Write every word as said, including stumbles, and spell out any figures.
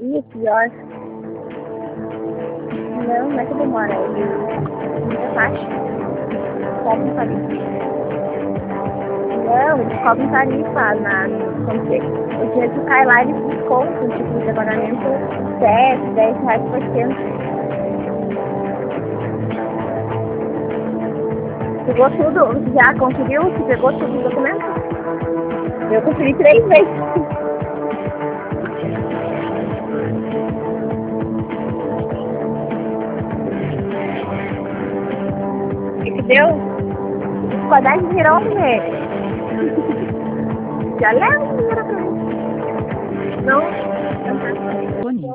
Ih, pior. Não, não é que demora, ele muita taxa. Cobrem tarifa. Não, eles cobram tarifa na, como que, o dia que cai lá eles descontam, tipo, de pagamento sete, dez reais por cento. Pegou tudo, já conseguiu? Você pegou tudo o documento? Eu consegui três vezes. O que que deu? Quadrante virou, né? Já leva o dinheiro pra mim. Não?